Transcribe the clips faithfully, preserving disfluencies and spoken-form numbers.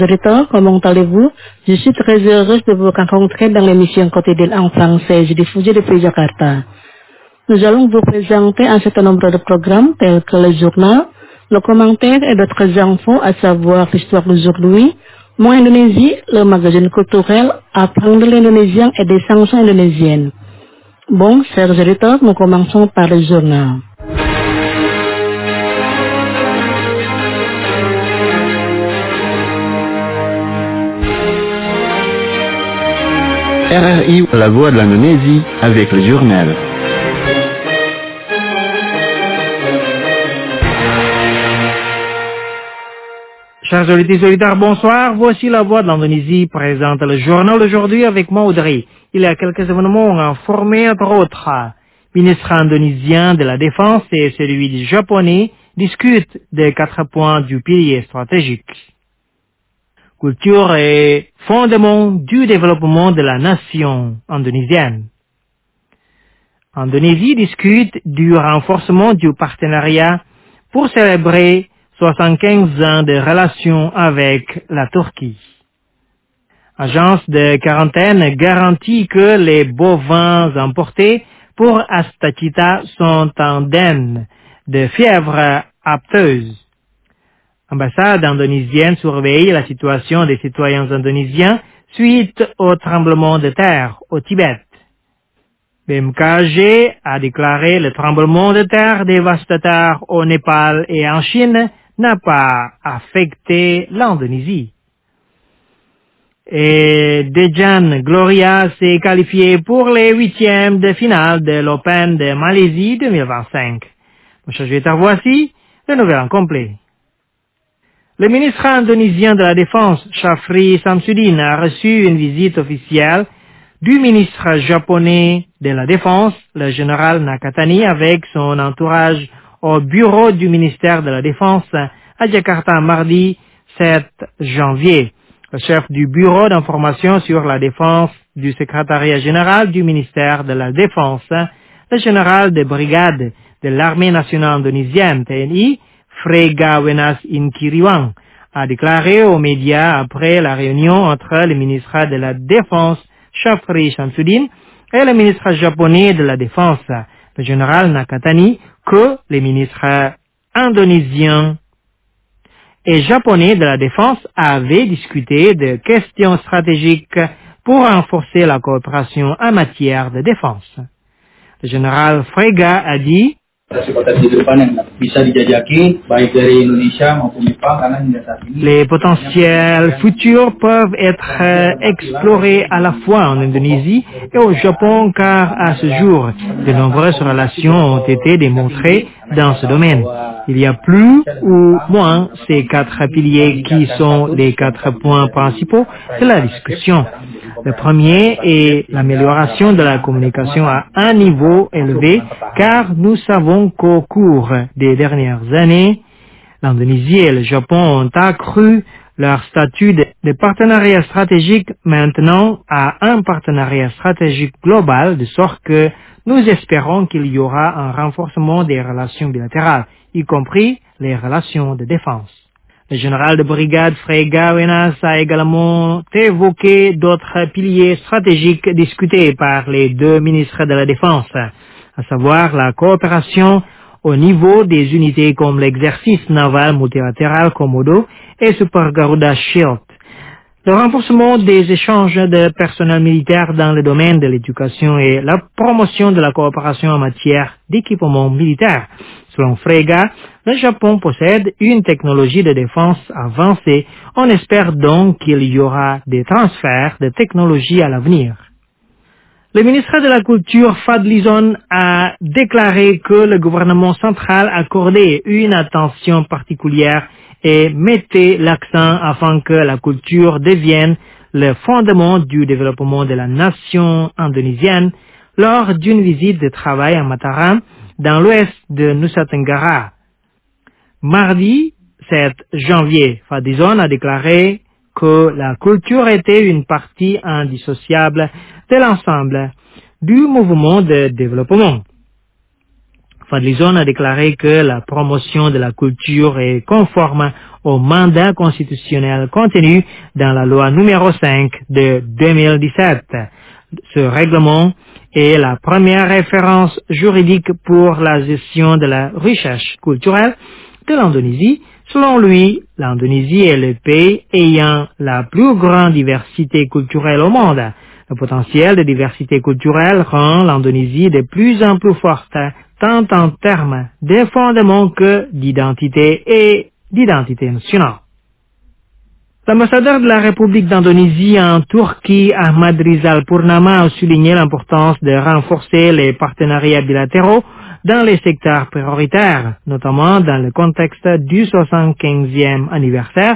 Directeur, comment allez-vous? Je suis très heureuse de vous rencontrer dans l'émission quotidienne en français diffusée depuis Jakarta. Nous allons vous présenter un certain nombre de programmes tels que le journal, le commentaire et d'autres infos, à savoir l'histoire d'aujourd'hui, Moi Indonésie, le magazine culturel, apprendre l'indonésien et des chansons indonésiennes. Bon, chers auditeurs, nous commençons par le journal. R R I, la voix de l'Indonésie, avec le journal. Chers auditeurs et auditeurs, bonsoir. Voici la voix de l'Indonésie présente le journal d'aujourd'hui avec moi, Audrey. Il y a quelques événements informés, entre autres. Le ministre indonésien de la Défense et celui du japonais discutent des quatre points du pilier stratégique. Culture et fondement du développement de la nation indonésienne. Indonésie discute du renforcement du partenariat pour célébrer soixante-quinze ans de relations avec la Turquie. Agence de quarantaine garantit que les bovins importés pour Astachita sont indemnes de fièvre apteuse. Ambassade indonésienne surveille la situation des citoyens indonésiens suite au tremblement de terre au Tibet. B M K G a déclaré le tremblement de terre dévastateur au Népal et en Chine n'a pas affecté l'Indonésie. Et Dejan Gloria s'est qualifié pour les huitièmes de finale de l'Open de Malaisie deux mille vingt-cinq. Mon cher Jeter, voici le nouvel en complet. Le ministre indonésien de la Défense, Shafri Samsudin, a reçu une visite officielle du ministre japonais de la Défense, le général Nakatani, avec son entourage au bureau du ministère de la Défense à Jakarta mardi sept janvier. Le chef du bureau d'information sur la défense du secrétariat général du ministère de la Défense, le général de brigade de l'armée nationale indonésienne, T N I, Frega Wenas Inkiriwang, a déclaré aux médias après la réunion entre le ministre de la Défense, Shafri Samsudin, et le ministre japonais de la Défense, le général Nakatani, que les ministres indonésiens et japonais de la Défense avaient discuté de questions stratégiques pour renforcer la coopération en matière de défense. Le général Frega a dit les potentiels futurs peuvent être explorés à la fois en Indonésie et au Japon car à ce jour, de nombreuses relations ont été démontrées dans ce domaine. Il y a plus ou moins ces quatre piliers qui sont les quatre points principaux de la discussion. Le premier est l'amélioration de la communication à un niveau élevé car nous savons qu'au cours des dernières années, l'Indonésie et le Japon ont accru leur statut de, de partenariat stratégique maintenant à un partenariat stratégique global, de sorte que nous espérons qu'il y aura un renforcement des relations bilatérales, y compris les relations de défense. Le général de brigade Frega Wenas a également évoqué d'autres piliers stratégiques discutés par les deux ministres de la Défense, à savoir la coopération au niveau des unités comme l'exercice naval multilatéral Komodo et Super Garuda Shield, le renforcement des échanges de personnel militaire dans le domaine de l'éducation et la promotion de la coopération en matière d'équipement militaire. Selon Frega, le Japon possède une technologie de défense avancée. On espère donc qu'il y aura des transferts de technologie à l'avenir. Le ministre de la Culture, Fadlizon, a déclaré que le gouvernement central accordait une attention particulière et mettait l'accent afin que la culture devienne le fondement du développement de la nation indonésienne lors d'une visite de travail à Mataram, dans l'ouest de Nusa Tenggara. Mardi sept janvier, Fadlizon a déclaré que la culture était une partie indissociable de l'ensemble du mouvement de développement. Fadlizon a déclaré que la promotion de la culture est conforme au mandat constitutionnel contenu dans la loi numéro cinq de deux mille dix-sept. Ce règlement est la première référence juridique pour la gestion de la recherche culturelle de l'Indonésie. Selon lui, l'Indonésie est le pays ayant la plus grande diversité culturelle au monde. Le potentiel de diversité culturelle rend l'Indonésie de plus en plus forte, tant en termes de fondements que d'identité et d'identité nationale. L'ambassadeur de la République d'Indonésie en Turquie, Ahmad Rizal Purnama, a souligné l'importance de renforcer les partenariats bilatéraux dans les secteurs prioritaires, notamment dans le contexte du soixante-quinzième anniversaire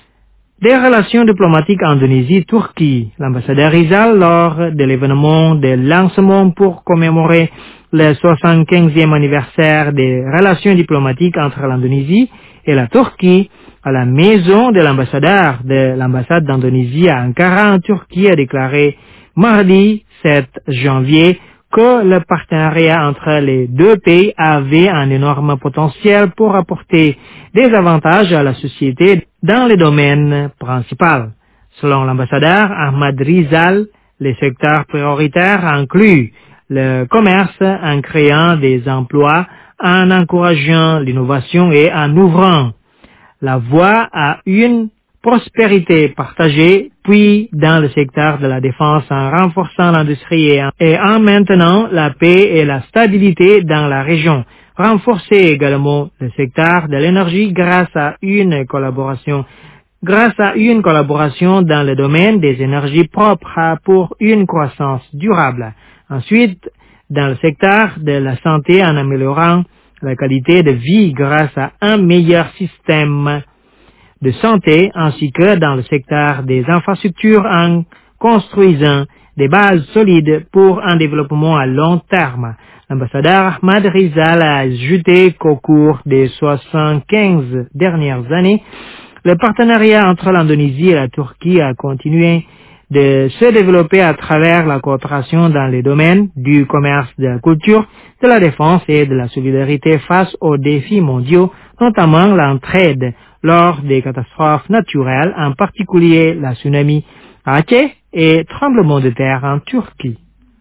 des relations diplomatiques Indonésie-Turquie. L'ambassadeur Rizal, lors de l'événement de lancement pour commémorer le soixante-quinzième anniversaire des relations diplomatiques entre l'Indonésie et la Turquie, à la maison de l'ambassadeur de l'ambassade d'Indonésie à Ankara en Turquie, a déclaré mardi sept janvier que le partenariat entre les deux pays avait un énorme potentiel pour apporter des avantages à la société dans les domaines principaux. Selon l'ambassadeur Ahmad Rizal, les secteurs prioritaires incluent le commerce en créant des emplois, en encourageant l'innovation et en ouvrant la voie à une prospérité partagée, puis dans le secteur de la défense en renforçant l'industrie et en, et en maintenant la paix et la stabilité dans la région. Renforcer également le secteur de l'énergie grâce à une collaboration grâce à une collaboration dans le domaine des énergies propres pour une croissance durable. Ensuite, dans le secteur de la santé en améliorant la qualité de vie grâce à un meilleur système de santé, ainsi que dans le secteur des infrastructures en construisant des bases solides pour un développement à long terme. L'ambassadeur Ahmad Rizal a ajouté qu'au cours des soixante-quinze dernières années, le partenariat entre l'Indonésie et la Turquie a continué de se développer à travers la coopération dans les domaines du commerce, de la culture, de la défense et de la solidarité face aux défis mondiaux, notamment l'entraide lors des catastrophes naturelles, en particulier la tsunami à Aceh et tremblement de terre en Turquie.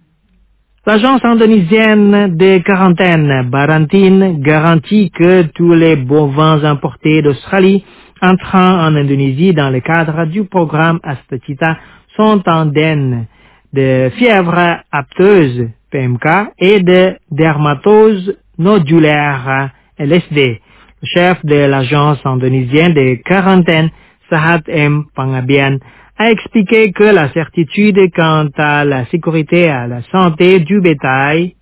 L'agence indonésienne de quarantaine Barantine garantit que tous les bovins importés d'Australie entrant en Indonésie dans le cadre du programme Astacita sont indemnes de fièvre apteuse P M K et de dermatose nodulaire L S D. Le chef de l'agence indonésienne de quarantaine, Sahat M. Pangabian, a expliqué que la certitude quant à la sécurité et à la santé du bétail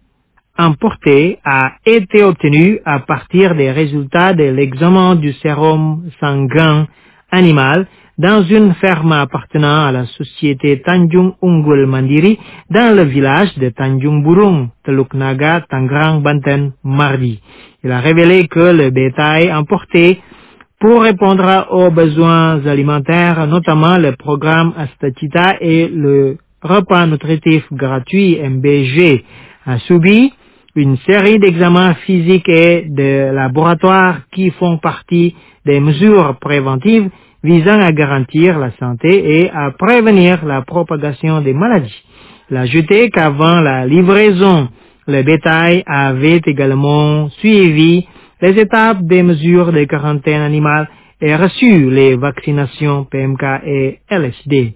importé a été obtenue à partir des résultats de l'examen du sérum sanguin animal dans une ferme appartenant à la société Tanjung Unggul Mandiri dans le village de Tanjung Burung, Teluk Naga, Tangerang, Banten, mardi. Il a révélé que le bétail importé pour répondre aux besoins alimentaires, notamment le programme Astacita et le repas nutritif gratuit M B G, a subi une série d'examens physiques et de laboratoires qui font partie des mesures préventives visant à garantir la santé et à prévenir la propagation des maladies. Il a ajouté qu'avant la livraison, le bétail avait également suivi les étapes des mesures de quarantaine animale et reçu les vaccinations P M K et L S D.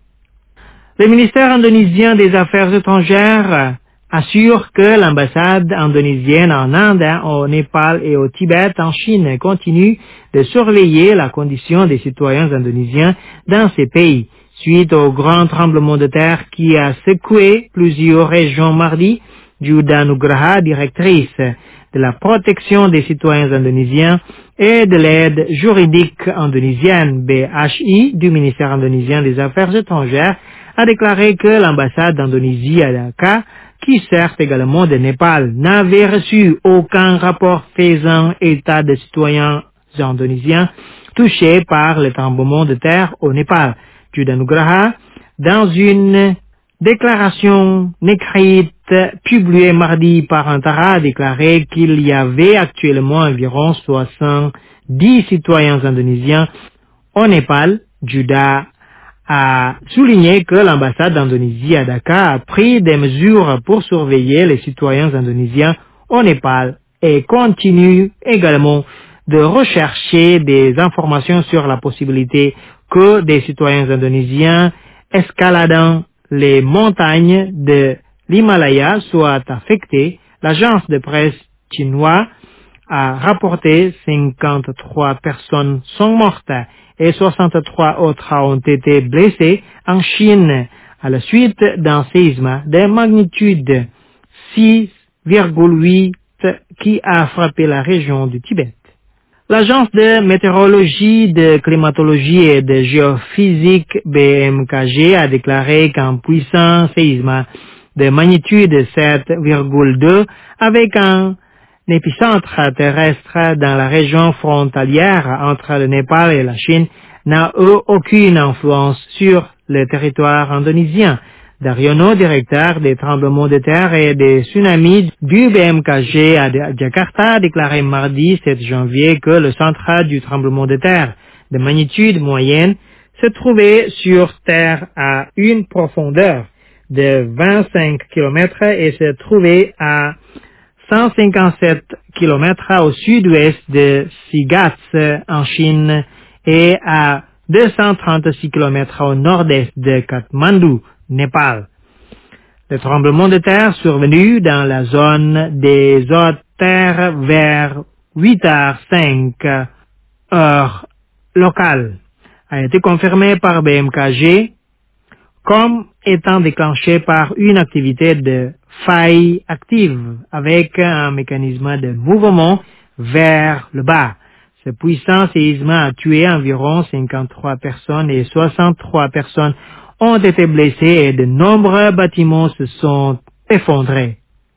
Le ministère indonésien des Affaires étrangères assure que l'ambassade indonésienne en Inde, au Népal et au Tibet en Chine continue de surveiller la condition des citoyens indonésiens dans ces pays. Suite au grand tremblement de terre qui a secoué plusieurs régions mardi, Juda Nugraha, directrice de la protection des citoyens indonésiens et de l'aide juridique indonésienne B H I du ministère indonésien des Affaires étrangères, a déclaré que l'ambassade d'Indonésie à Dhaka, qui sert également de Népal, n'avait reçu aucun rapport faisant état de citoyens indonésiens touchés par le tremblement de terre au Népal. Juda Nugraha, dans une déclaration écrite publié mardi par Antara a déclaré qu'il y avait actuellement environ soixante-dix citoyens indonésiens au Népal. Judah a souligné que l'ambassade d'Indonésie à Dakar a pris des mesures pour surveiller les citoyens indonésiens au Népal et continue également de rechercher des informations sur la possibilité que des citoyens indonésiens escaladant les montagnes de l'Himalaya soient affectés. L'agence de presse chinoise a rapporté cinquante-trois personnes sont mortes et soixante-trois autres ont été blessées en Chine à la suite d'un séisme de magnitude six virgule huit qui a frappé la région du Tibet. L'agence de météorologie, de climatologie et de géophysique B M K G a déclaré qu'un puissant séisme de magnitude sept virgule deux avec un épicentre terrestre dans la région frontalière entre le Népal et la Chine n'a eu aucune influence sur le territoire indonésien. Daryono, directeur des tremblements de terre et des tsunamis du B M K G à Jakarta, a déclaré mardi sept janvier que le centre du tremblement de terre de magnitude moyenne se trouvait sur terre à une profondeur de vingt-cinq kilomètres et se trouvait à cent cinquante-sept kilomètres au sud-ouest de Sigats en Chine et à deux cent trente-six kilomètres au nord-est de Katmandou, Népal. Le tremblement de terre survenu dans la zone des hautes terres vers huit heures cinq heure locale a été confirmé par B M K G comme étant déclenché par une activité de faille active avec un mécanisme de mouvement vers le bas. Ce puissant séisme a tué environ cinquante-trois personnes et soixante-trois personnes ont été blessées et de nombreux bâtiments se sont effondrés.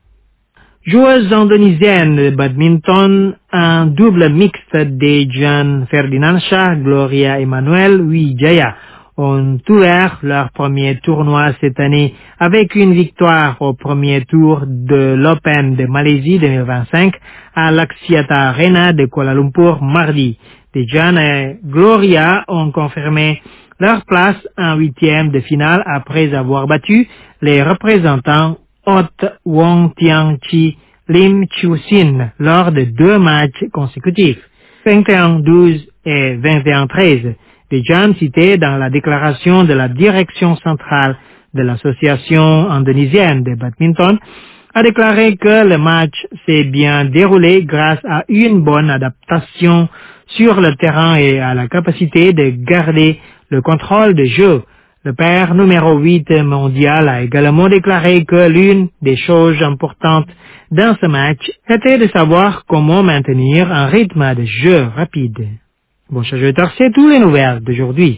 Joueuses indonésiennes de badminton en double mixte Dejan Ferdinansyah, Gloria Emmanuel Wijaya ont ouvert leur premier tournoi cette année avec une victoire au premier tour de l'Open de Malaisie deux mille vingt-cinq à l'Axiata Arena de Kuala Lumpur mardi. Dejan et Gloria ont confirmé leur place en huitième de finale après avoir battu les représentants Ot Wong Tiang Chi Lim Chiu Sin lors de deux matchs consécutifs, vingt et un douze et vingt et un treize. Dejan, cité dans la déclaration de la direction centrale de l'association indonésienne de badminton, a déclaré que le match s'est bien déroulé grâce à une bonne adaptation sur le terrain et à la capacité de garder le contrôle de jeu. Le père numéro huit mondial a également déclaré que l'une des choses importantes dans ce match était de savoir comment maintenir un rythme de jeu rapide. Bon, chers auditeurs, c'est toutes les nouvelles d'aujourd'hui.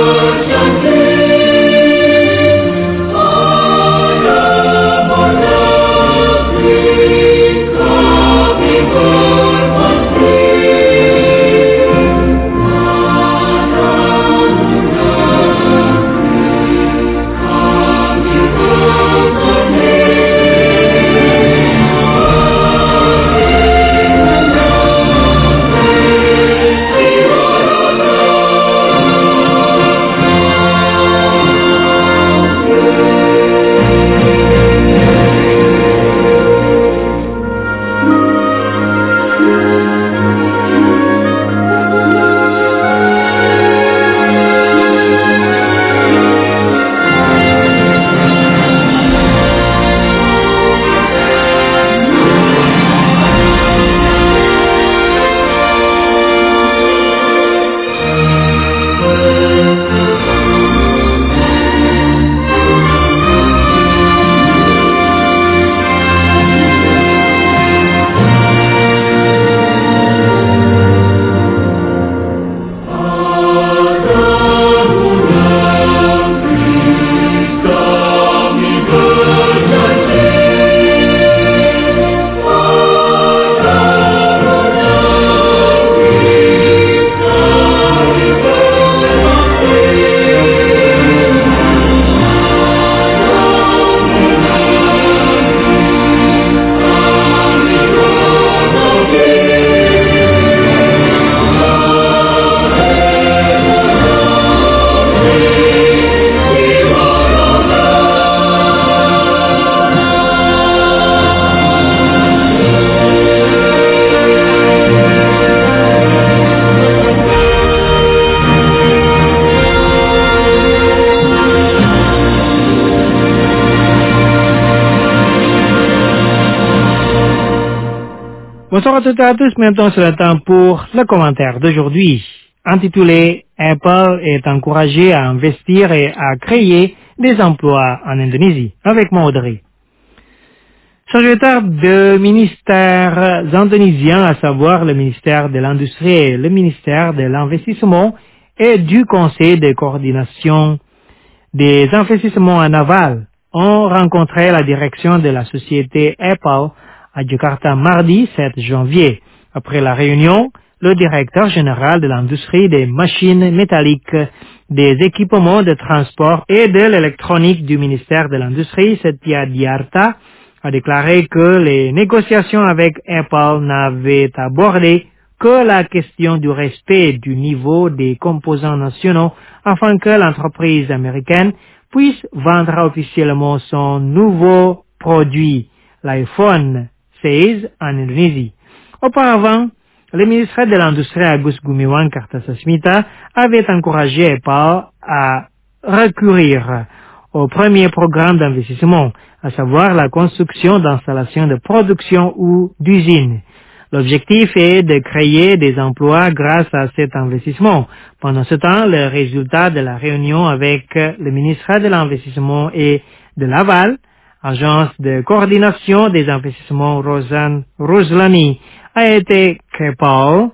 Oh, Bonsoir à toutes et à tous. Maintenant, c'est le temps pour le commentaire d'aujourd'hui, intitulé « Apple est encouragé à investir et à créer des emplois en Indonésie » avec moi Audrey. Secrétaire de ministères indonésiens, à savoir le ministère de l'Industrie et le ministère de l'Investissement et du Conseil de coordination des investissements en aval, ont rencontré la direction de la société Apple à Jakarta mardi sept janvier. Après la réunion, le directeur général de l'industrie des machines métalliques, des équipements de transport et de l'électronique du ministère de l'Industrie, Setia Diarta, a déclaré que les négociations avec Apple n'avaient abordé que la question du respect du niveau des composants nationaux afin que l'entreprise américaine puisse vendre officiellement son nouveau produit, l'iPhone seize, en Indonésie. Auparavant, le ministre de l'Industrie Agus Gumiwang Kartasasmita avait encouragé Apple à recourir au premier programme d'investissement, à savoir la construction d'installations de production ou d'usines. L'objectif est de créer des emplois grâce à cet investissement. Pendant ce temps, le résultat de la réunion avec le ministre de l'Investissement et de l'Aval, agence de coordination des investissements Rosan Roslani, a été qu'Apple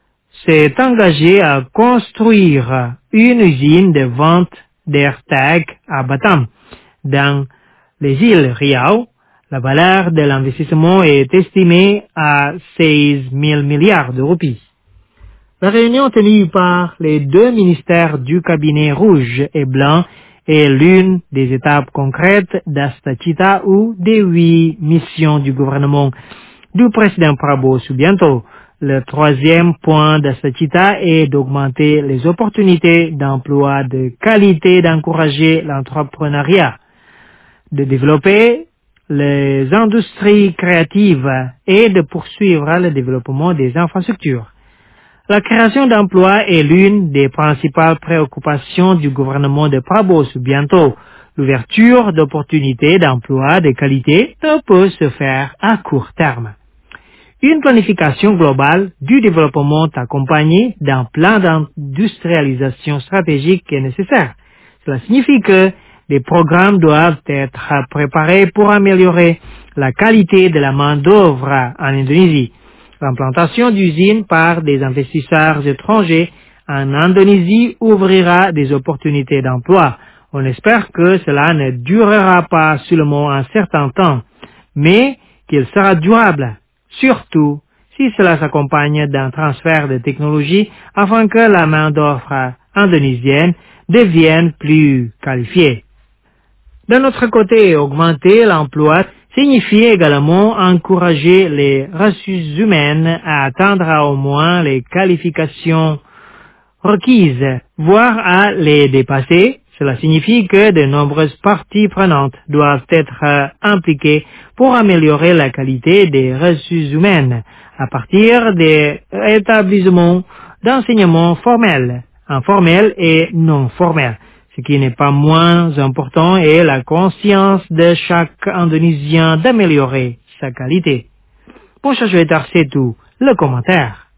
s'est engagé à construire une usine de vente d'AirTag à Batam, dans les îles Riau. La valeur de l'investissement est estimée à seize mille milliards de roupies. La réunion tenue par les deux ministères du cabinet rouge et blanc est l'une des étapes concrètes d'Astacita ou des huit missions du gouvernement du président Prabowo Subianto. Le troisième point d'Astacita est d'augmenter les opportunités d'emploi de qualité, d'encourager l'entrepreneuriat, de développer les industries créatives et de poursuivre le développement des infrastructures. La création d'emplois est l'une des principales préoccupations du gouvernement de Prabowo Subianto. L'ouverture d'opportunités d'emploi de qualité ne peut se faire à court terme. Une planification globale du développement accompagnée d'un plan d'industrialisation stratégique est nécessaire. Cela signifie que des programmes doivent être préparés pour améliorer la qualité de la main-d'œuvre en Indonésie. L'implantation d'usines par des investisseurs étrangers en Indonésie ouvrira des opportunités d'emploi. On espère que cela ne durera pas seulement un certain temps, mais qu'il sera durable, surtout si cela s'accompagne d'un transfert de technologie afin que la main-d'œuvre indonésienne devienne plus qualifiée. D'un autre côté, augmenter l'emploi signifie également encourager les ressources humaines à atteindre au moins les qualifications requises, voire à les dépasser. Cela signifie que de nombreuses parties prenantes doivent être impliquées pour améliorer la qualité des ressources humaines à partir des établissements d'enseignement formels, informels et non formels. Ce qui n'est pas moins important est la conscience de chaque Indonésien d'améliorer sa qualité. Bon, cher joueur, c'est tout. Le commentaire.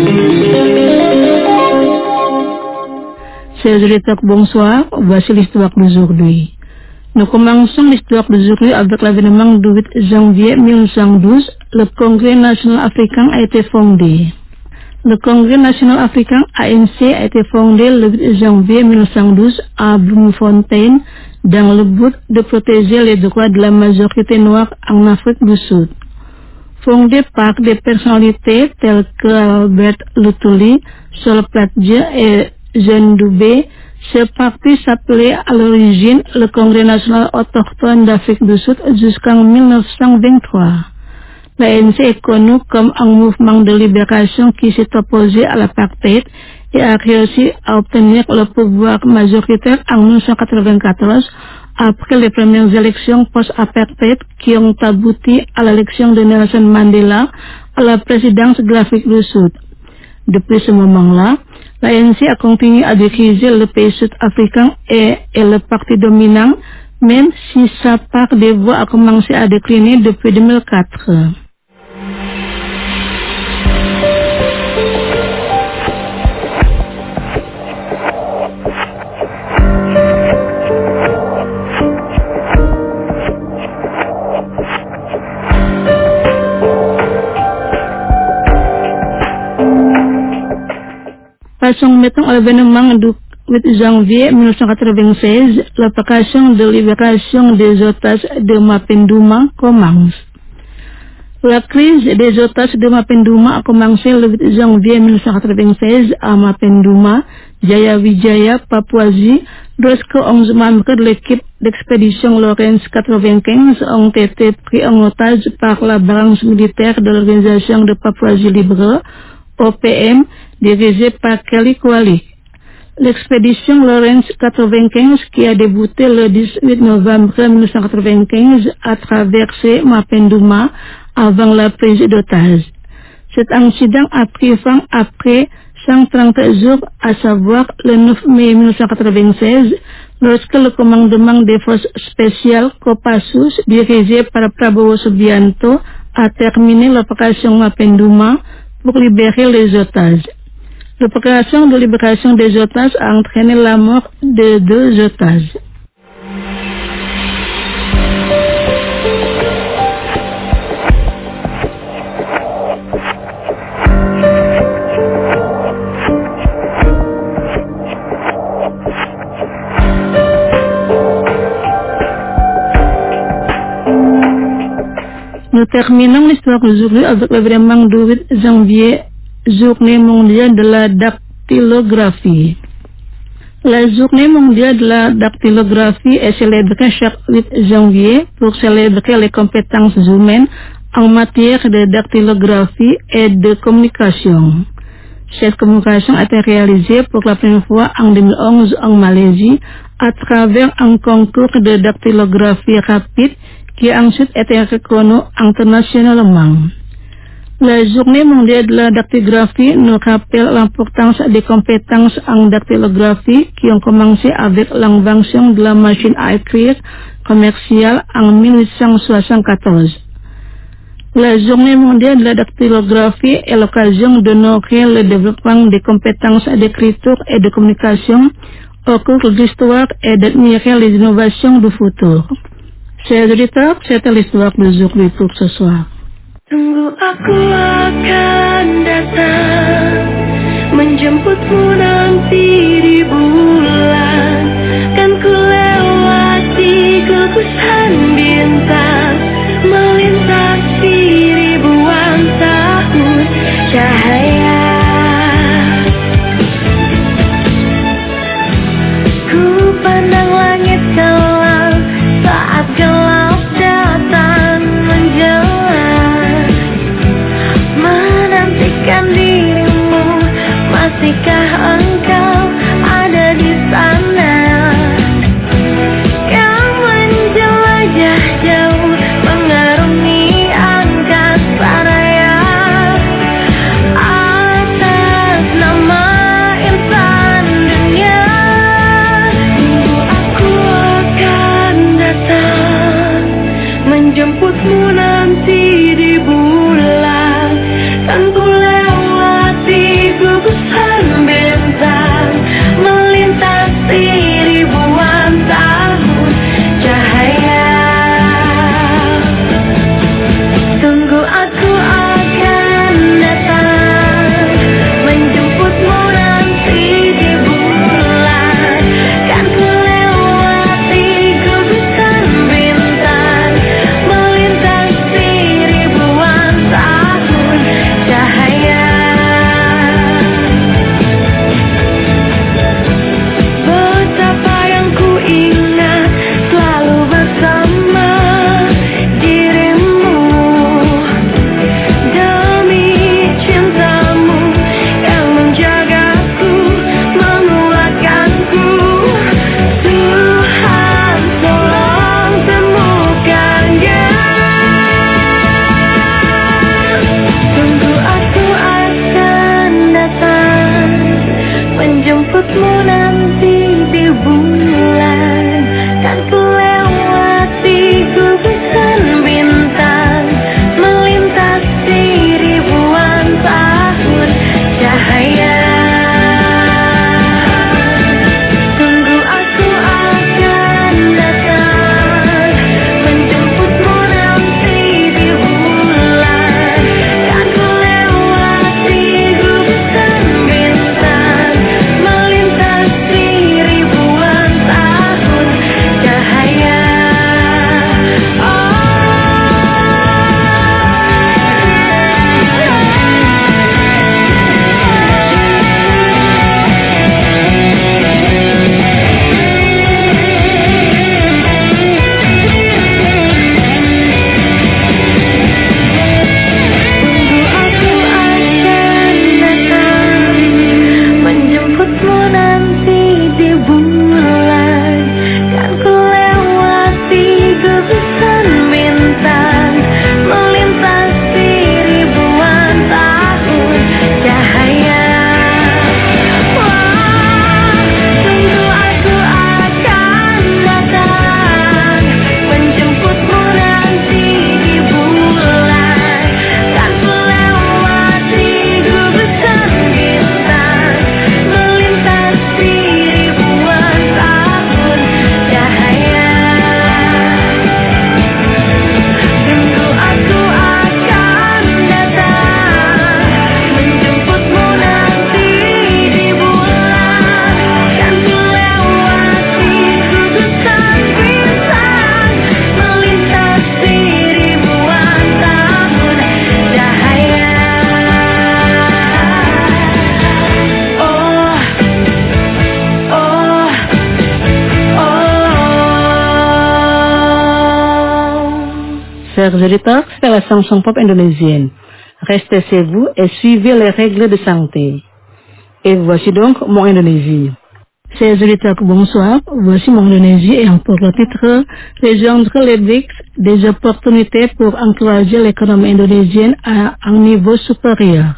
Chers auditeurs, bonsoir. Voici l'histoire d'aujourd'hui. Nous commençons l'histoire d'aujourd'hui avec l'avènement du huit janvier mille neuf cent douze. Le Congrès national africain a été fondé. Le Congrès national africain A N C a été fondé le huit janvier mille neuf cent douze à Bloemfontein dans le but de protéger les droits de la majorité noire en Afrique du Sud. Fondé par des personnalités telles que Albert Luthuli, Sol Plaatje et Jean Doubé, ce parti s'appelait à l'origine le Congrès national autochtone d'Afrique du Sud jusqu'en mille neuf cent vingt-trois. L'A N C est connu comme un mouvement de libération qui s'est opposé à l'apartheid et a réussi à obtenir le pouvoir majoritaire en mille neuf cent quatre-vingt-quatorze après les premières élections post-apartheid qui ont abouti à l'élection de Nelson Mandela à la présidence de l'Afrique du Sud. Depuis ce moment-là, l'A N C a continué à diriger le pays sud-africain et est le parti dominant, même si sa part des voix a commencé à décliner depuis deux mille quatre. façon mettant à l'événement du huit janvier mille neuf cent quatre-vingt-seize, l'opération de libération des otages de Mapenduma commence. La crise des otages de Mapenduma a commencé le huit janvier mille neuf cent quatre-vingt-seize à Mapenduma, Jayawijaya, Papouasie, lorsque onze membres de l'équipe d'expédition Lawrence quatre-vingt-quinze ont été pris en otage par la branche militaire de l'Organisation de Papouasie Libre, O P M, dirigée par Kelly Kwali. L'expédition Lawrence quatre-vingt-quinze, qui a débuté le dix-huit novembre mille neuf cent quatre-vingt-quinze, a traversé Mapenduma avant la prise d'otage. Cet incident a pris fin après cent trente jours, à savoir le neuf mai mille neuf cent quatre-vingt-seize, lorsque le commandement des forces spéciales Kopassus, dirigé par Prabowo Subianto, a terminé l'opération Mapenduma pour libérer les otages. L'opération de libération des otages a entraîné la mort de deux otages. Nous terminons l'histoire d'aujourd'hui avec l'événement du huit janvier, Journée mondiale de la dactylographie. La Journée mondiale de la dactylographie est célébrée chaque huit janvier pour célébrer les compétences humaines en matière de dactylographie et de communication. Cette communication a été réalisée pour la première fois en deux mille onze en Malaisie à travers un concours de dactylographie rapide qui a ensuite été reconnu internationalement. La Journée mondiale de la dactylographie nous rappelle l'importance des compétences en dactylographie qui ont commencé avec l'invention de la machine à écrire commerciale en mille huit cent soixante-quatorze. La Journée mondiale de la dactylographie est l'occasion d'honorer le développement des compétences d'écriture et de communication au cours de l'histoire et d'admirer les innovations du futur. Chers auditeurs, c'était l'histoire d'aujourd'hui pour ce soir. Tunggu aku akan datang menjemputmu nanti di bulan. Kan ku lewati gugusan bintang melintasi ribuan tahun cahaya. Ku pandang langit kelam saat gelap datang menjelang. Menantikan dirimu, masihkah engkau ada di sana? Kau menjelajah chers auditeurs, c'est la chanson pop indonésienne. Restez chez vous et suivez les règles de santé. Et voici donc mon Indonésie. Chers auditeurs, bonsoir. Voici mon Indonésie et pour le titre rejoindre les B R I C S, des opportunités pour encourager l'économie indonésienne à un niveau supérieur.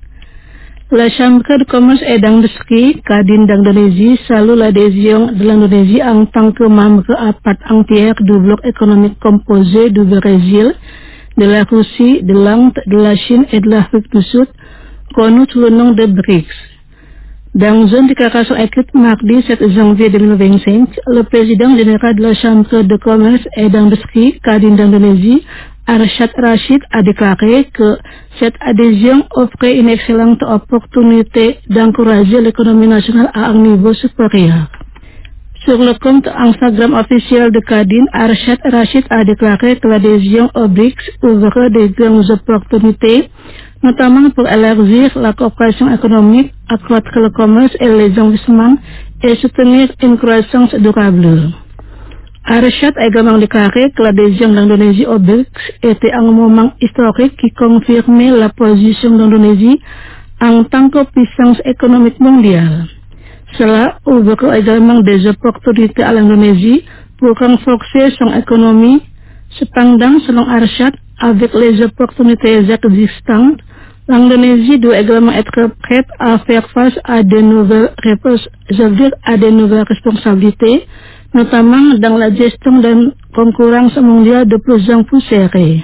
La Chambre de commerce et d'industrie Kadin d'Indonésie salue l'adhésion de l'Indonésie en tant que membre à part entière du bloc économique composé du Brésil, de la Russie, de l'Inde, de la Chine et de l'Afrique du Sud, connu sous le nom de B R I C S. Dans une déclaration écrite mardi sept janvier deux mille vingt-cinq, le président général de la Chambre de commerce et d'industrie Kadin d'Indonésie, Arsyad Rashid, a déclaré que cette adhésion offrait une excellente opportunité d'encourager l'économie nationale à un niveau supérieur. Sur le compte Instagram officiel de Kadin, Arsyad Rashid a déclaré que l'adhésion au B R I C S ouvre des grandes opportunités, notamment pour élargir la coopération économique, accroître le commerce et les investissements et soutenir une croissance durable. Arsyad a également déclaré que l'adhésion de l'Indonésie au B R I C S était un moment historique qui confirmait la position de l'Indonésie en tant que puissance économique mondiale. Cela ouvre également des opportunités à l'Indonésie pour renforcer son économie. Cependant, selon Arsyad, avec les opportunités existantes, l'Indonésie doit également être prête à faire face à de nouvelles réponses, je veux dire à de nouvelles responsabilités, notamment dans la gestion d'une concurrence mondiale de plus en plus serrée.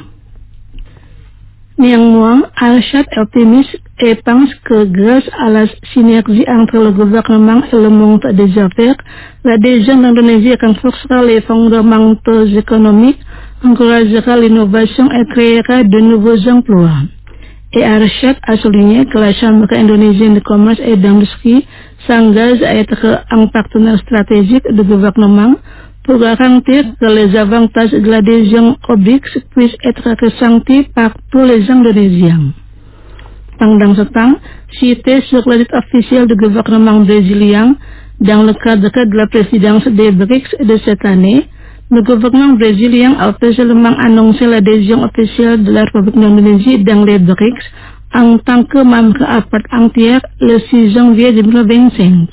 Néanmoins, Arsyad est optimiste et pense que grâce à la synergie entre le gouvernement et le monde des affaires, l'adhésion d'Indonésie renforcera les fondamentaux économiques, encouragera l'innovation et créera de nouveaux emplois. Et Arsyad a souligné que la Chambre indonésienne de commerce et d'industrie s'engage à être un partenaire stratégique du gouvernement pour garantir que les avantages de l'adhésion au B R I C S puissent être ressentis par tous les Indonésiens. Pendant ce temps, cité sur le site officiel du gouvernement brésilien, dans le cadre de la présidence des B R I C S de cette année, le gouvernement brésilien a officiellement annoncé l'adhésion officielle de la République d'Indonésie dans les B R I C S en tant que membre à part entière le six janvier deux mille vingt-cinq.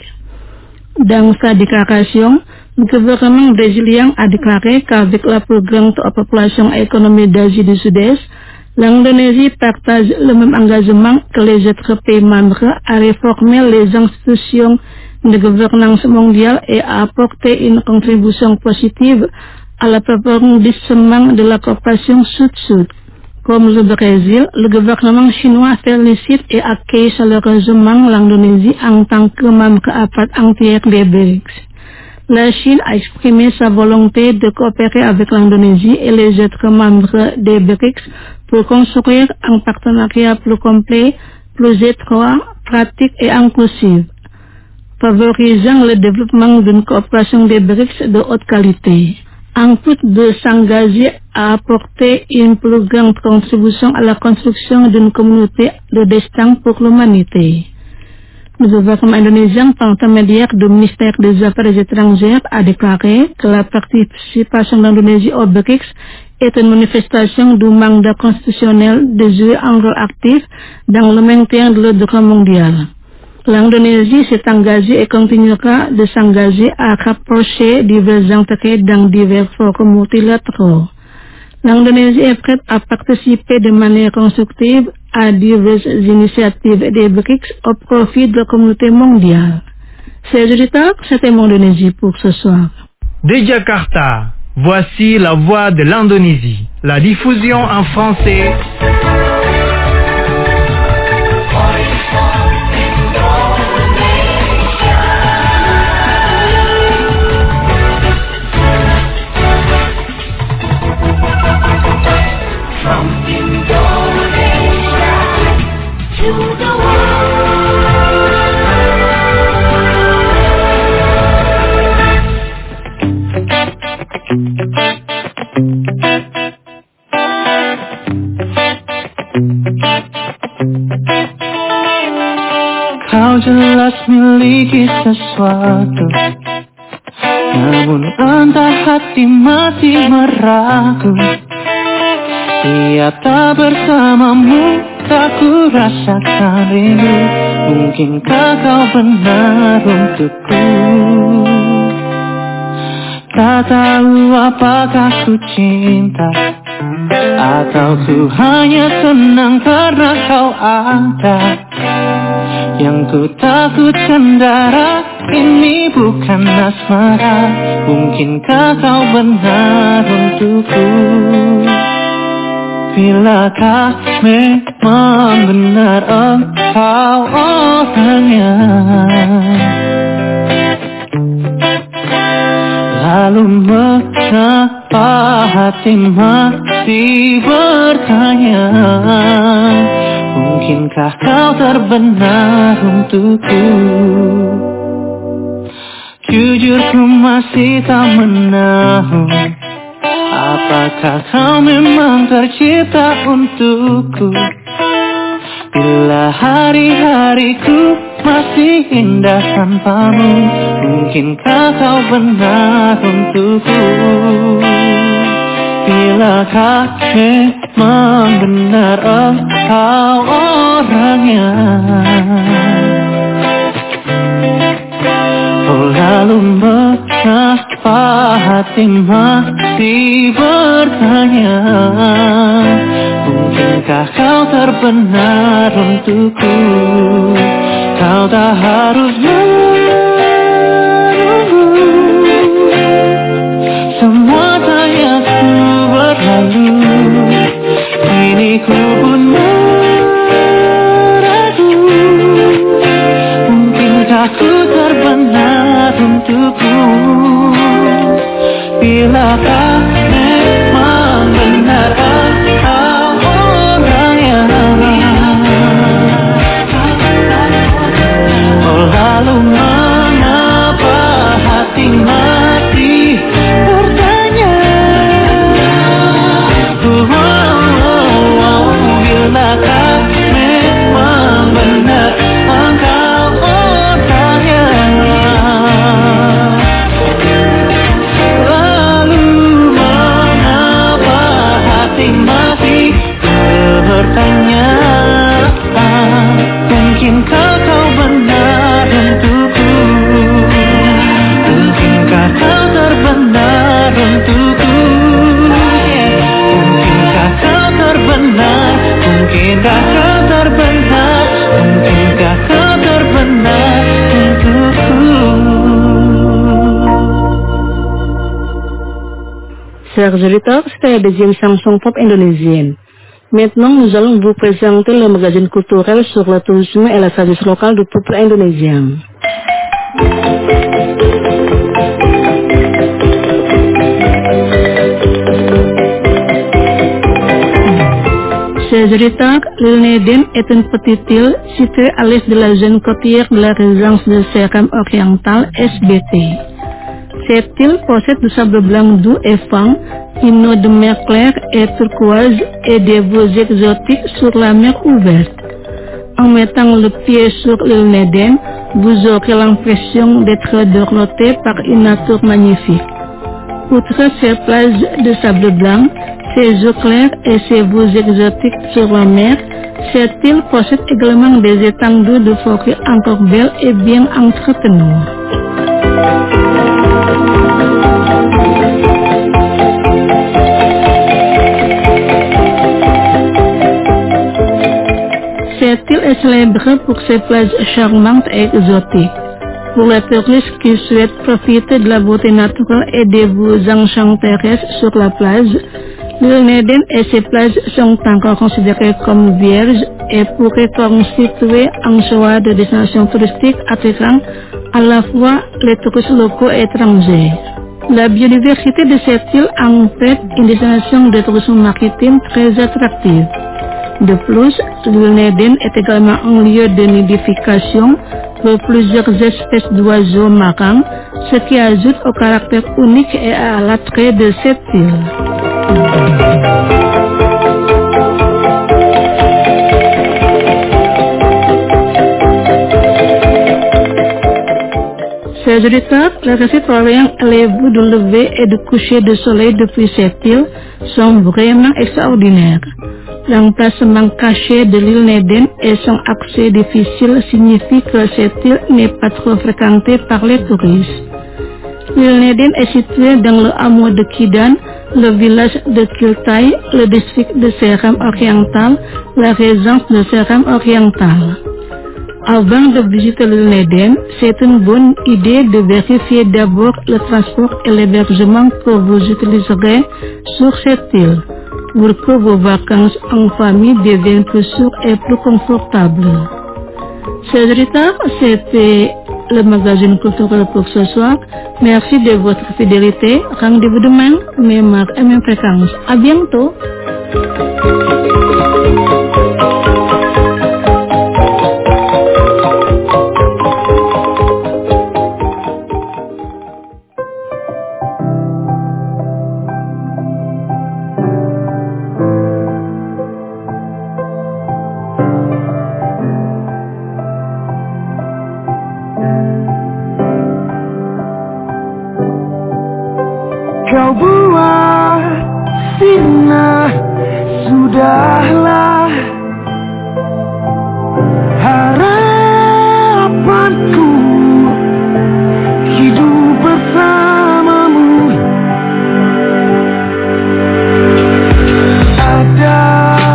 Dans sa déclaration, le gouvernement brésilien a déclaré qu'avec la plus grande population économique d'Asie du Sud-Est, l'Indonésie partage le même engagement que les autres pays membres à réformer les institutions de gouvernance mondiale et à apporter une contribution positive à l'approfondissement de la coopération sud-sud. Comme le Brésil, le gouvernement chinois félicite et accueille chaleureusement l'Indonésie en tant que membre à part entière des B R I C S. La Chine a exprimé sa volonté de coopérer avec l'Indonésie et les autres membres des B R I C S pour construire un partenariat plus complet, plus étroit, pratique et inclusif, favorisant le développement d'une coopération des B R I C S de haute qualité. En plus de s'engager à apporter une plus grande contribution à la construction d'une communauté de destin pour l'humanité. Le gouvernement indonésien, par intermédiaire du ministère des Affaires étrangères, a déclaré que la participation de l'Indonésie au B R I C S est une manifestation du mandat constitutionnel de jouer un rôle actif dans le maintien de l'ordre mondial. L'Indonésie s'est engagée et continuera de s'engager à rapprocher divers intérêts dans divers forums multilatéraux. L'Indonésie est prête à participer de manière constructive à diverses initiatives des B R I C S au profit de la communauté mondiale. Chers auditeurs, c'était mon Indonésie pour ce soir. De Jakarta, voici la voix de l'Indonésie. La diffusion en français. Kau jelas miliki sesuatu, namun entah hati masih meragu. Dia tak bersamamu, tak ku rasakan rindu. Mungkinkah kau benar untukku? Tak tahu apakah ku cinta atau ku hanya senang karena kau ada. Yang ku takutkan darah ini bukan asmara. Mungkinkah kau benar untukku? Bilakah memang benar engkau orangnya? Lalu mengapa hati masih bertanya? Mungkinkah kau terbenar untukku? Jujur ku masih tak menahu, apakah kau memang tercipta untukku? Bila hari-hariku masih indah tanpamu, mungkinkah kau benar untukku? Bilakah memang benar engkau orangnya? Oh, lalu mengapa hati masih bertanya? Mungkinkah kau terbenar untukku? Kau tak harus menunggu, semua tayangku berlalu. Kini ku pun meragu, mungkinkah ku terbenar untukku? Bilakah memang benar engkau orangnya? Oh, lalu mengapa hati masih bertanya? Oh, oh, oh, bilakah memang benar engkau orangnya? Lalu mengapa hati masih bertanya? Mungkinkah kau benar untukku? Mungkinkah kau terbenar untukku? Mungkinkah kau terbenar? Mungkinkah kau terbenar? Mungkinkah kau terbenar untukku? Chers auditeurs, c'était la deuxième chanson pop indonésienne. Maintenant, nous allons vous présenter le magazine culturel sur le tourisme et la tradition locale du peuple indonésien. Chers auditeurs, l'île Neden est une petite île située à l'est de la zone côtière de la région de Seram orientale S B T. Cette île possède du sable blanc doux et fin, une eau de mer claire et turquoise et des vues exotiques sur la mer ouverte. En mettant le pied sur l'île Neden, vous aurez l'impression d'être dorloté par une nature magnifique. Outre ces plages de sable blanc, ses eaux claires et ses vues exotiques sur la mer, cette île possède également des étendues de forêt encore belles et bien entretenues. Cette île est célèbre pour ses plages charmantes et exotiques. Pour les touristes qui souhaitent profiter de la beauté naturelle et des vues enchanteresses sur la plage, l'île Neden et ses plages sont encore considérées comme vierges et pourraient constituer un choix de destination touristique attirant à la fois les touristes locaux et étrangers. La biodiversité de cette île en fait une destination de tourisme maritime très attractive. De plus, l'île Neden est également un lieu de nidification pour plusieurs espèces d'oiseaux marins, ce qui ajoute au caractère unique et à l'attrait de cette île. Chers Chers auditeurs, les récits travaillant les bouts de lever et de coucher de soleil depuis cette île sont vraiment extraordinaires. L'emplacement caché de l'île Néden et son accès difficile signifie que cette île n'est pas trop fréquentée par les touristes. L'île Néden est située dans le hameau de Kidan, le village de Kiltai, le district de Seram Oriental, la région de Seram Oriental. Avant de visiter l'île Néden, c'est une bonne idée de vérifier d'abord le transport et l'hébergement que vous utiliserez sur cette île, pour que vos vacances en famille deviennent plus sûres et plus confortables. Chers auditeurs, c'était le magazine culturel pour ce soir. Merci de votre fidélité. Rendez-vous demain, même heure et même fréquence. À bientôt. Kau buat fitnah, sudahlah. Harapanku hidup bersamamu. Ada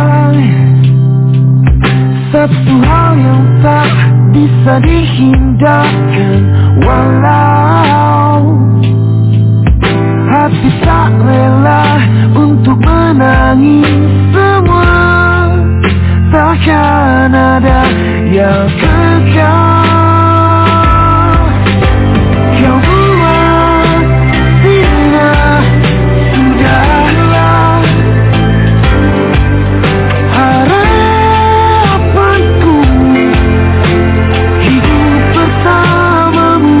satu hal yang tak bisa dihindarkan, walau hati tak rela untuk menangis. Semua takkan ada yang kekal. Kau buat fitnah, sudahlah. Harapanku hidup bersamamu.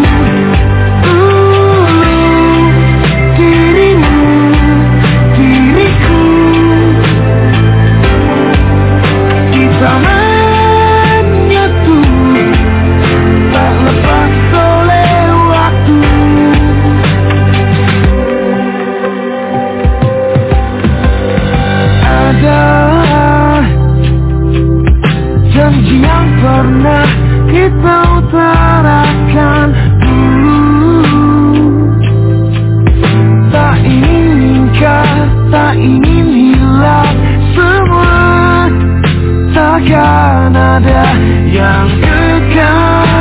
Janji yang pernah kita utarakan dulu, tak ingin ingkar, tak ingin hilang. Semua takkan ada yang kekal.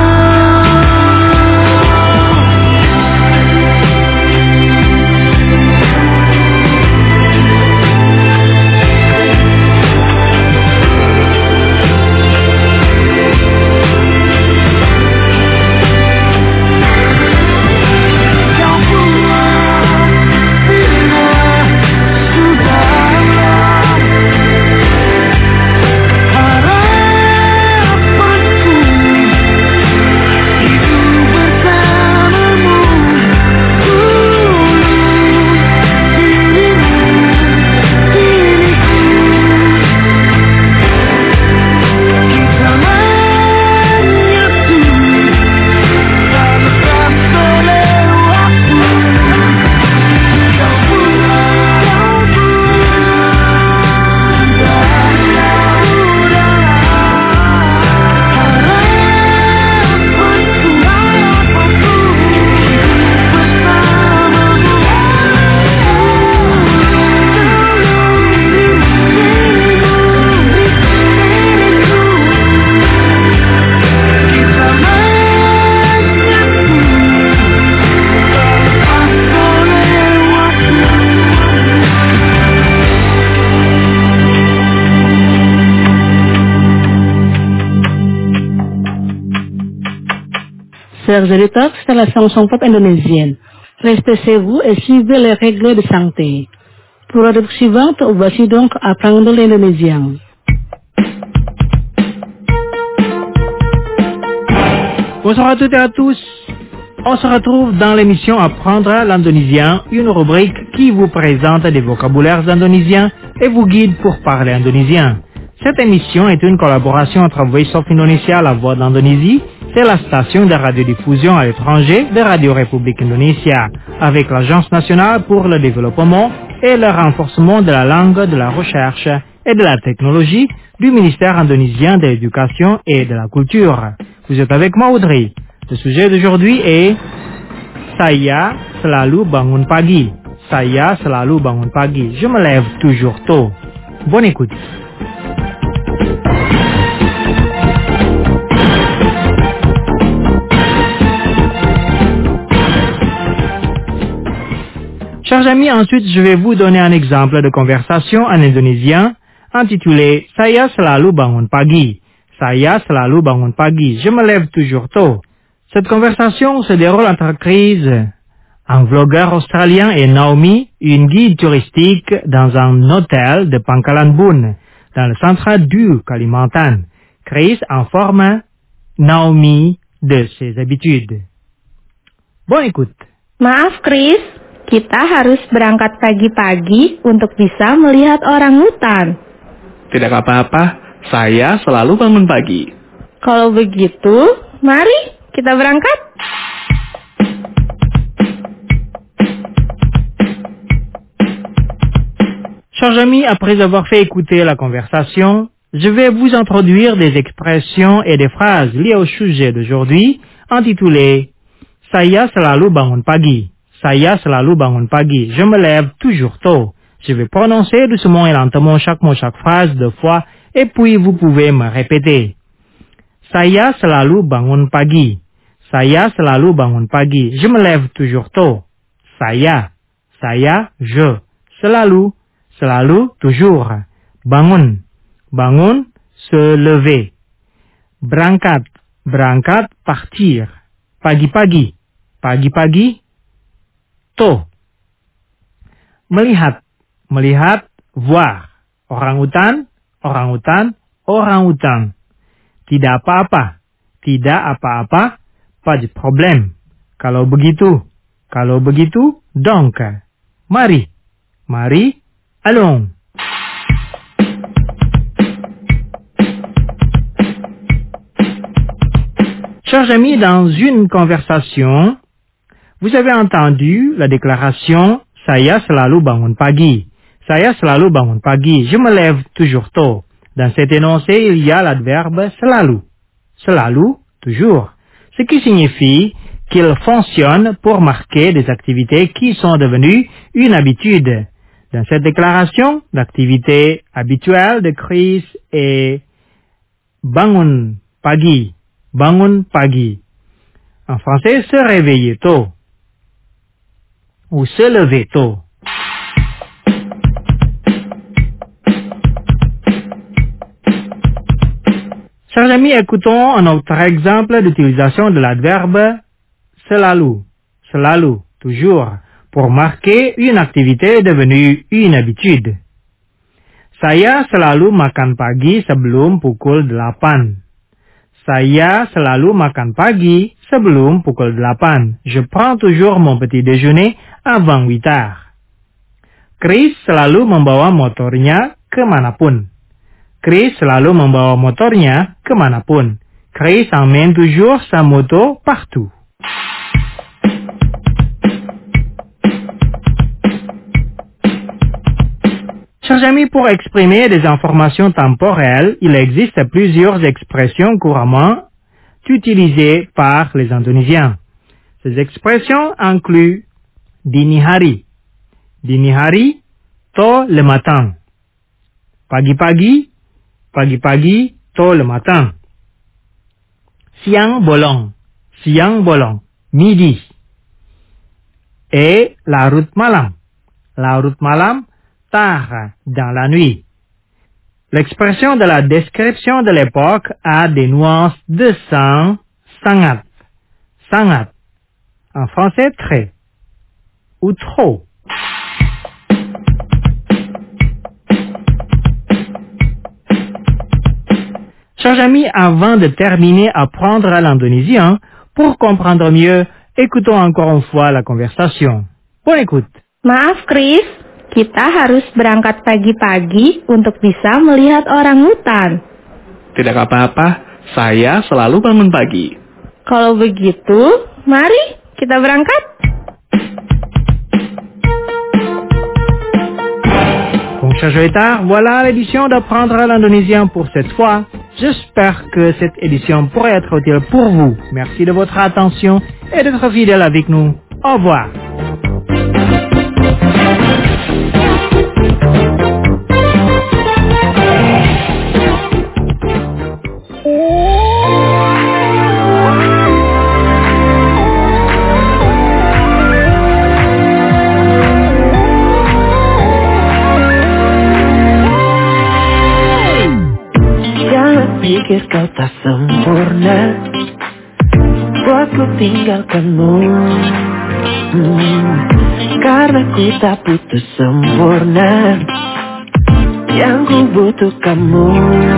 Chers auditeurs, c'est la chanson pop indonésienne. Restez chez vous et suivez les règles de santé. Pour la rubrique suivante, voici donc apprendre l'indonésien. Bonsoir à toutes et à tous. On se retrouve dans l'émission Apprendre l'indonésien, une rubrique qui vous présente des vocabulaires indonésiens et vous guide pour parler indonésien. Cette émission est une collaboration entre Voice of Indonesia, la voix d'Indonésie, c'est la station de radiodiffusion à l'étranger de Radio République Indonésia, avec l'Agence nationale pour le développement et le renforcement de la langue, de la recherche et de la technologie du ministère indonésien de l'Éducation et de la Culture. Vous êtes avec moi, Audrey. Le sujet d'aujourd'hui est Saya selalu bangun pagi. Saya selalu bangun pagi. Je me lève toujours tôt. Bonne écoute. Chers amis, ensuite je vais vous donner un exemple de conversation en indonésien intitulé Saya selalu bangun pagi. Saya selalu bangun pagi. Je me lève toujours tôt. Cette conversation se déroule entre Chris, un vlogueur australien, et Naomi, une guide touristique dans un hôtel de Pangkalan Bun, dans le centre du Kalimantan. Chris informe Naomi de ses habitudes. Bonne écoute. Maaf Chris, kita harus berangkat pagi-pagi untuk bisa melihat orangutan. Tidak apa-apa, saya selalu bangun pagi. Kalau begitu, mari kita berangkat. Chers amis, après avoir fait écouter la conversation, je vais vous introduire des expressions et des phrases liées au sujet d'aujourd'hui, intitulé Saya selalu bangun pagi. Saya selalu bangun pagi. Je me lève toujours tôt. Je vais prononcer doucement et lentement chaque mot, chaque phrase deux fois, et puis vous pouvez me répéter. Saya selalu bangun pagi. Saya selalu bangun pagi. Je me lève toujours tôt. Saya, saya, je. Selalu, selalu, toujours. Bangun, bangun, se lever. Berangkat, berangkat, partir. Pagi-pagi, pagi-pagi, tôt. Melihat, melihat, voir. Orang-utan, orang-utan, orang-utan. Tidak apa-apa, tidak apa-apa, pas de problème. Kalau begitu, kalau begitu, donc. Mari, mari, allons. Chers amis, dans une conversation, vous avez entendu la déclaration « Saya selalu bangun pagi ». « Saya selalu bangun pagi ». Je me lève toujours tôt. Dans cet énoncé, il y a l'adverbe « selalu ». « Selalu », toujours. Ce qui signifie qu'il fonctionne pour marquer des activités qui sont devenues une habitude. Dans cette déclaration, l'activité habituelle de Chris est « bangun pagi ». Bangun pagi. En français, se réveiller tôt. Ou se lever tôt. Chers amis, écoutons un autre exemple d'utilisation de l'adverbe selalu. Selalu, toujours, pour marquer une activité devenue une habitude. Saya selalu makan pagi sebelum pukul delapan. Saya selalu makan pagi sebelum pukul delapan. Je prends toujours mon petit déjeuner avant huit heures. Chris selalu membawa motornya kemanapun. Chris selalu membawa motornya kemanapun. Chris emmène toujours sa moto partout. Chers amis, pour exprimer des informations temporelles, il existe plusieurs expressions couramment utilisées par les Indonésiens. Ces expressions incluent dini hari. Dini hari, tôt le matin. Pagi-pagi, pagi-pagi, tôt le matin. Siang bolong, siang bolong, midi. Et larut malam, larut malam, tard, dans la nuit. L'expression de la description de l'époque a des nuances de sang, sangat, sangat. En français, très, ou trop. Chers amis, avant de terminer à apprendre l'indonésien, pour comprendre mieux, écoutons encore une fois la conversation. Bonne écoute. Maaf Chris, kita harus berangkat pagi-pagi untuk bisa melihat orangutan. Tidak apa-apa, saya selalu bangun pagi. Kalau begitu, mari kita berangkat. Bon, chers auditeurs, voilà l'édition d'apprendre l'indonésien pour cette fois. J'espère que cette édition pourrait être utile pour vous. Merci de votre attention et d'être fidèle avec nous. Au revoir. Pikir kau tak sempurna, buatku tinggalkanmu. hmm, Karena ku tak butuh sempurna, yang ku butuh kamu.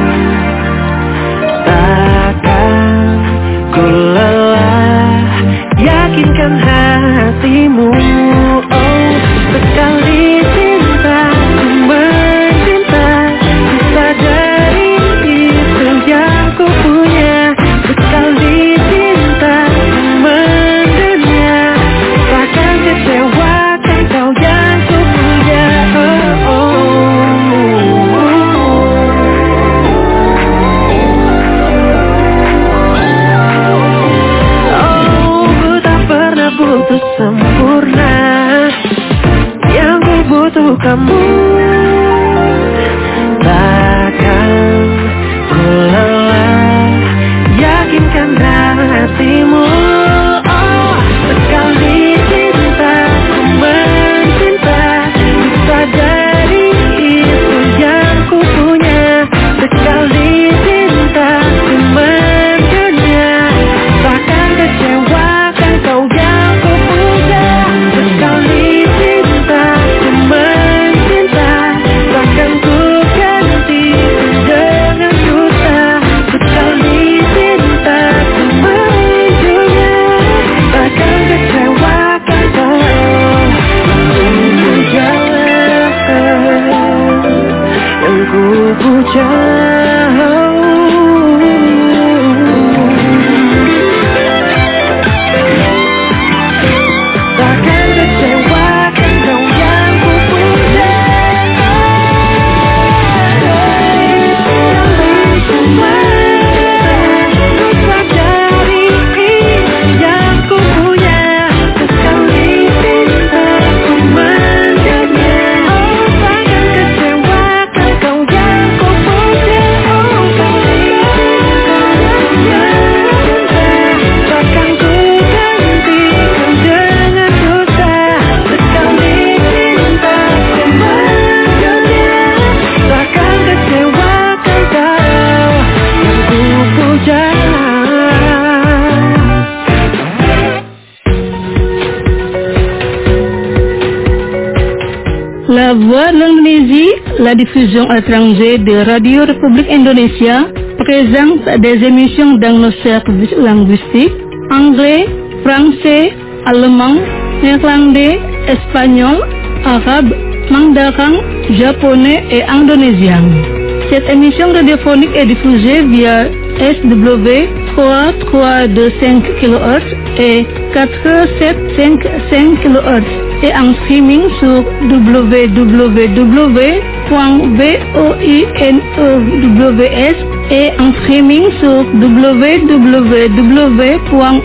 Takkan ku lelah yakinkan hatimu. Oh, sekali cinta ku mencinta, bisa dari yang ku punya. Sekali cinta ku mendunia, takkan kecewakan kau yang ku punya. Oh, oh. Oh, ku tak pernah butuh sempurna, yang ku butuh kamu. Takkan ku lelah yakinkan hatimu. Oh, sekali cinta ku mencinta, bisa dari itu yang ku punya. Sekali cinta ku mendunia, takkan kecewakan kau yang ku punya. Sekali cinta ku mencinta, takkan ku ganti dengan dusta. Sekali cinta ku mendunia, takkan kecewakan kau yang ku puja. Takkan kecewakan kau yang ku puja. Cuma ku sadari yang ku punya. Sekali cinta ku mendunia, takkan kecewakan kau yang ku puja. Oh, sekali cinta takkan ku gantikan dengan dusta. Sekali cinta ku mendunia, takkan kecewakan kau yang ku puja. La Voix de l'Indonésie, la diffusion à l'étranger de Radio République Indonésia, présente des émissions dans nos services linguistiques anglais, français, allemand, néerlandais, espagnol, arabe, mandarin, japonais et indonésien. Cette émission radiophonique est diffusée via S W trois trois deux cinq kilohertz et quatre sept cinq cinq kilohertz et en streaming sur w w w point voinews et en streaming sur w w w point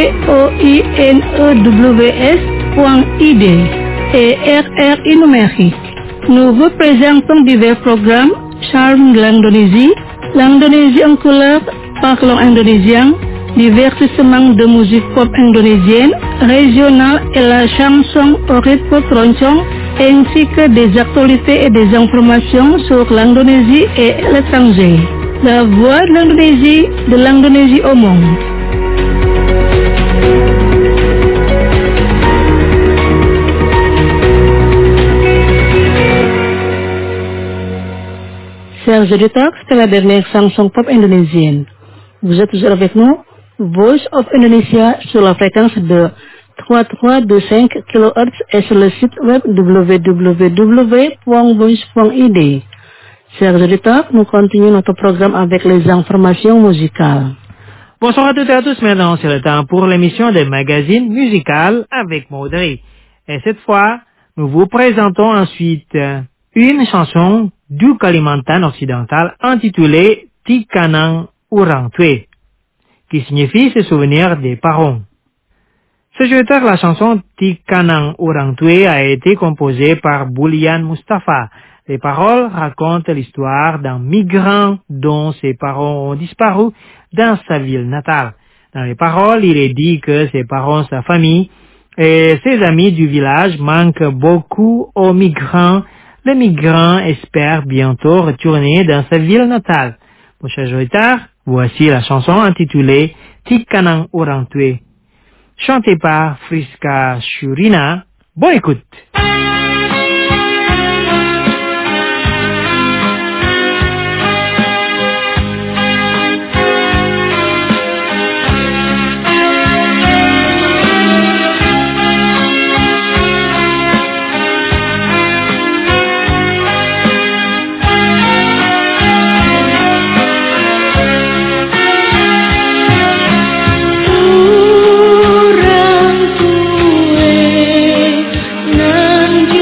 voinews point I D et R R I numérique. Nous vous présentons divers programmes: Charme de l'Indonésie, l'Indonésie en couleur, parlons indonésien, divertissement de musique pop indonésienne, régionale et la chanson au rythme keroncong, ainsi que des actualités et des informations sur l'Indonésie et l'étranger. La voix de l'Indonésie, de l'Indonésie au monde. Chers auditeurs, c'était la dernière chanson pop indonésienne. Vous êtes toujours avec nous, Voice of Indonesia, sur la fréquence de trois trois deux cinq kilohertz et sur le site web w w w point voice point I D. Chers auditeurs, nous continuons notre programme avec les informations musicales. Bonsoir à toutes et à tous, maintenant c'est le temps pour l'émission des magazines musicales avec Maudry. Et cette fois, nous vous présentons ensuite une chanson du Kalimantan occidental intitulée Tikanang Urang Tue, qui signifie se souvenir des parents. Ce jeteur, la chanson Tikanang Urang Tue a été composée par Boulian Mustafa. Les paroles racontent l'histoire d'un migrant dont ses parents ont disparu dans sa ville natale. Dans les paroles, il est dit que ses parents, sa famille et ses amis du village manquent beaucoup aux migrants. Le migrant espère bientôt retourner dans sa ville natale. Mon cher jeteur, voici la chanson intitulée Tikanang Urang Tue, chantée par Friska Shurina. Bonne écoute! Urang tue nan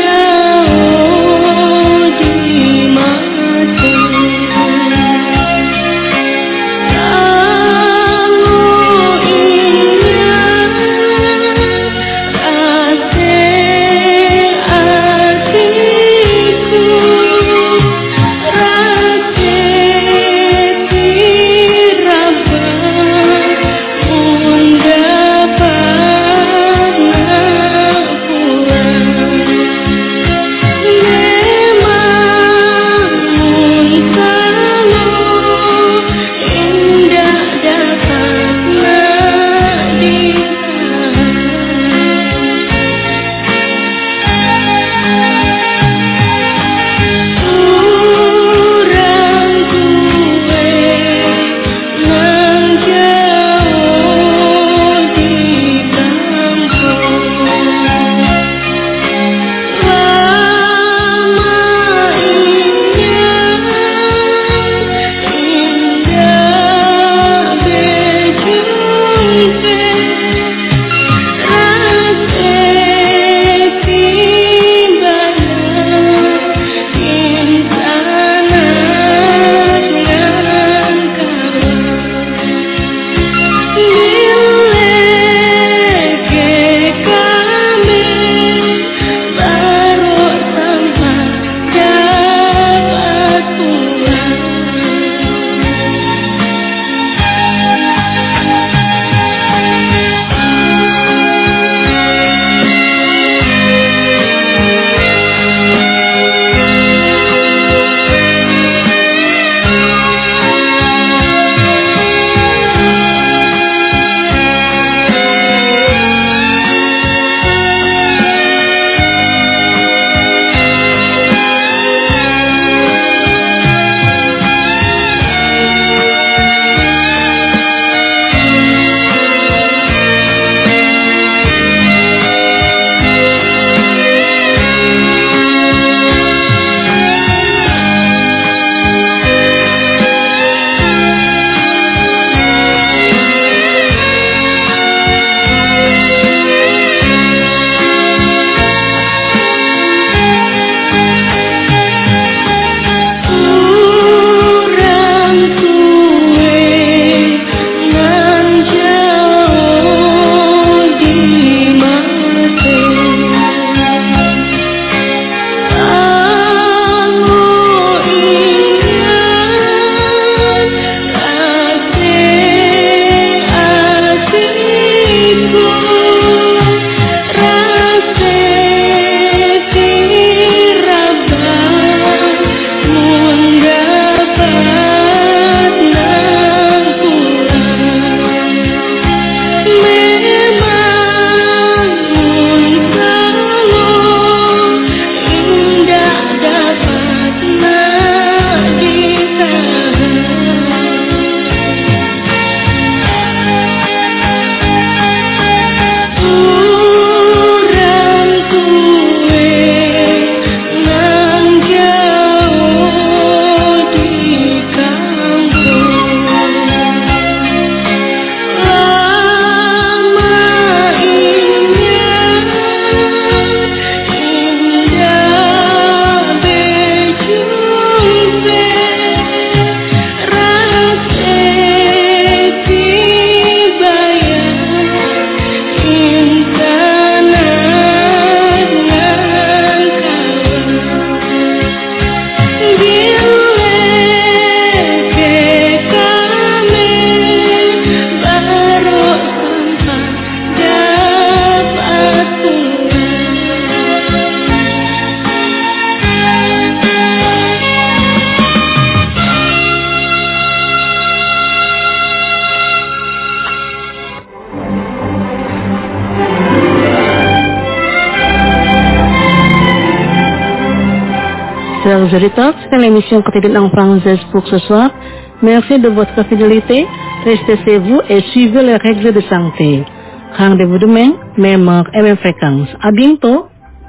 Chers auditeurs, c'est l'émission quotidienne en français pour ce soir. Merci de votre fidélité. Restez chez vous et suivez les règles de santé. Rendez-vous demain, même heure et même fréquence. À bientôt.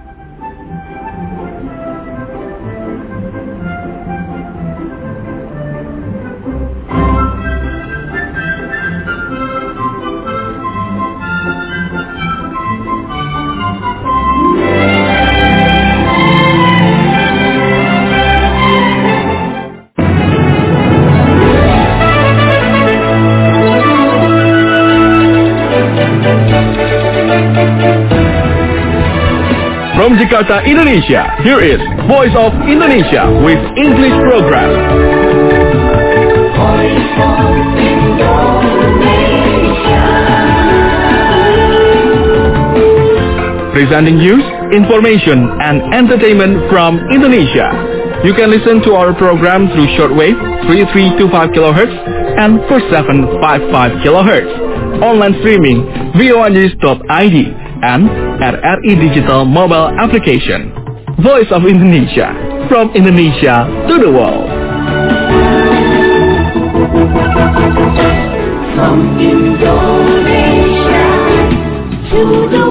From Jakarta, Indonesia, here is Voice of Indonesia with English program. Voice of Indonesia. Presenting news, information, and entertainment from Indonesia. You can listen to our program through shortwave three three two five kilohertz and four seven five five kilohertz. Online streaming voa news dot I D and R R I Digital Mobile Application. Voice of Indonesia, from Indonesia to the world. From Indonesia to the